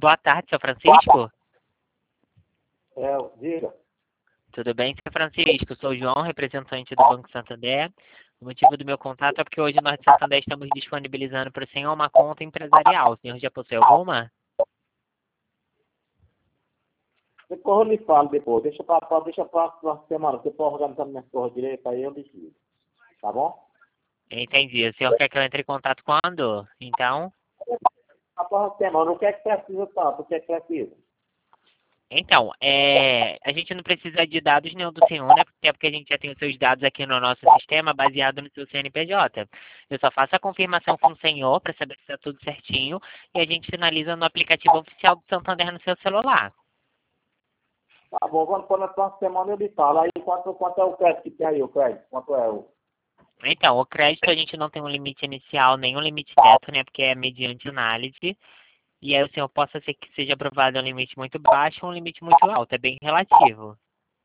Boa tarde, seu Francisco. Diga. Tudo bem, seu Francisco? Sou o João, representante do Banco Santander. O motivo do meu contato é porque hoje nós do Santander estamos disponibilizando para o senhor uma conta empresarial. O senhor já possui alguma? Depois eu lhe falo depois. Deixa para próxima semana. Se eu for organizando minhas coisas direito, aí eu decido. Tá bom? Entendi. O senhor quer que eu entre em contato quando? Então? A próxima semana. O que é que precisa tanto? O que é que precisa? Então, a gente não precisa de dados nenhum do senhor, né? Porque a gente já tem os seus dados aqui no nosso sistema baseado no seu CNPJ. Eu só faço a confirmação com o senhor para saber se está tudo certinho e a gente finaliza no aplicativo oficial do Santander no seu celular. Tá bom, quando for na próxima semana eu lhe falo. Aí quanto é o crédito que tem aí, o crédito? Quanto é o... Então, o crédito a gente não tem um limite inicial, nem um limite teto, né? Porque é mediante análise. E aí o senhor possa ser que seja aprovado um limite muito baixo ou um limite muito alto. É bem relativo.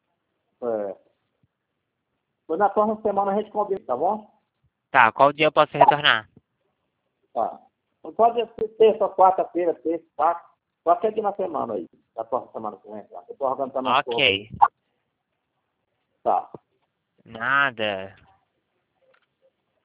Pois na próxima semana a gente combina, tá bom? Tá, qual dia eu posso retornar? Tá. Não pode ser terça, quarta-feira, terça, quarta. Qualquer dia na semana aí. Da próxima semana que vem. Tá? Eu tô organizando as coisas aí. Ok. Tá. Nada.